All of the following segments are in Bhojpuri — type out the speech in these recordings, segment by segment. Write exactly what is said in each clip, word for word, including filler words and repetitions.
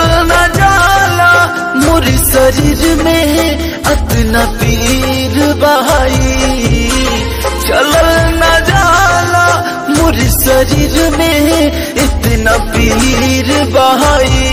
न जाला मोर शरीर में अतना पीर बहाई, चलल न जाला मोर शरीर में इतना पीर बहाई।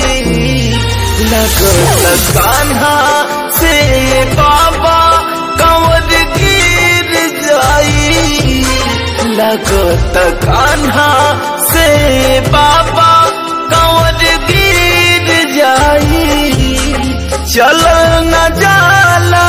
लगत कान्हा से बाबा कंवर गिर जाई, लगत कान्हा से बाबा कंवर गिर जाई, चल न जाला।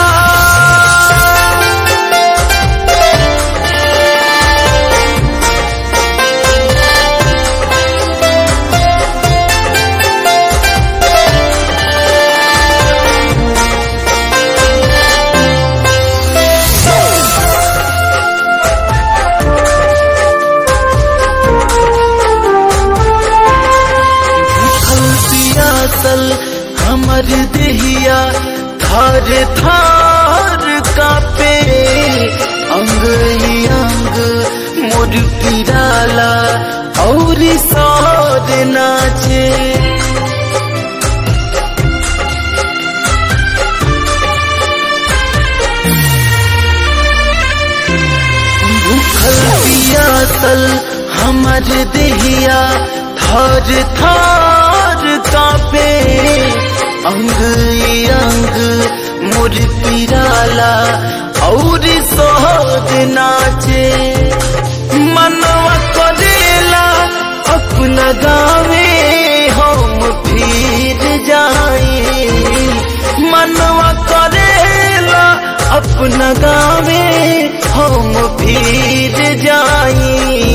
हमर देहिया थार थार कापे, अंग ही अंग मोर पिराला और साद नाचे। भूखल पियासल हमर देहिया थार थार कापे, अंग अंग मोर पिराला और सोहद नाचे। मनवा करेला अपना गावे हम फिर जाए, मनवा करेला अपना गावे हम फिर जाए।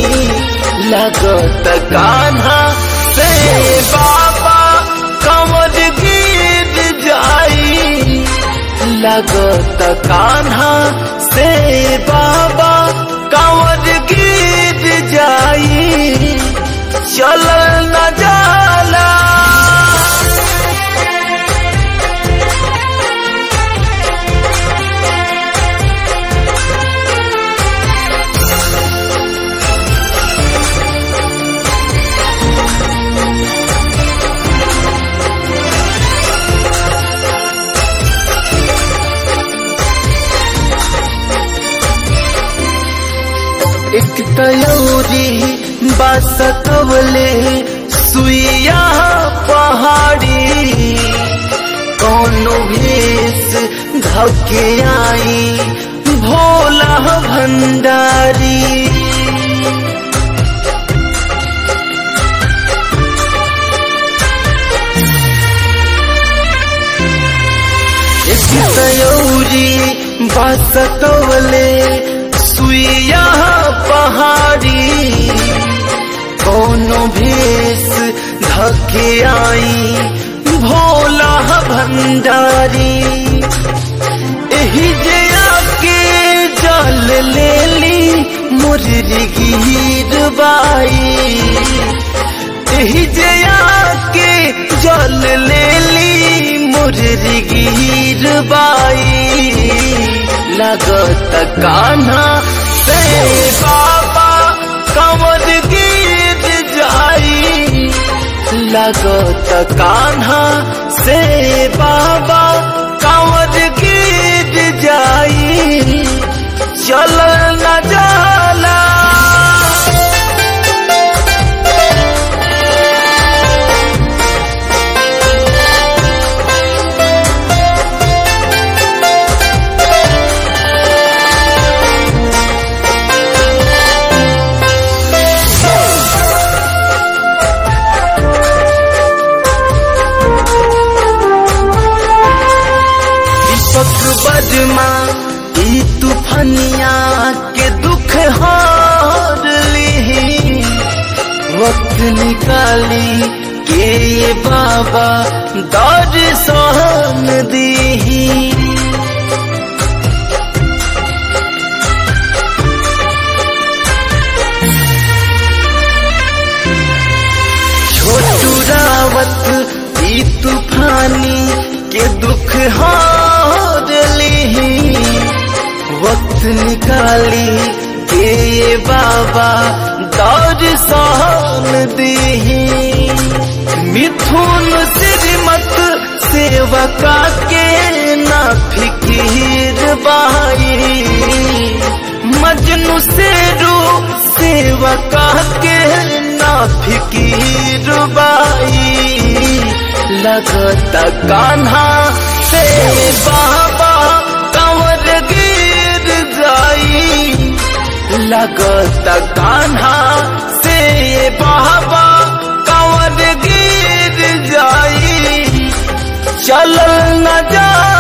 लगत कान्हा से बाबा कंवर गिर जाई, लगत कान्हा से बाबा कंवर गिर जाई, चल न जाला। एक तयौरी बासकवले सुइया पहाड़ी, कौनो भेष धके आई भोला भंडारी। एक तयौरी बासकवले सुइया पहाड़ी, कौनो भेष धके आई भोला भंडारी। एही जे आके जल लेली मुररी गिर बाई, एही जे आके जल लेली मुररी गिर बाई। लगत कान्हा से बाबा कंवर गिर जाई, लगत कान्हा से बाबा कंवर गिर जाई, चल न जाला। बदमा ई तूफानिया के दुख हार ली, वक्त निकाली के ये बाबा दर्शन दी। छोटू रावत ई तूफानी के दुख हार ली, वक्त निकाली के ये बाबा दर्शन दी। मिथुन श्री सेवका के ना फिकीर बाई मजनू से रू सेवका के ना फिकीर बाई लगता कान्हा से बाबा कंवर गिर जाई लगता कान्हा से बाबा कंवर गिर जाई चल न जा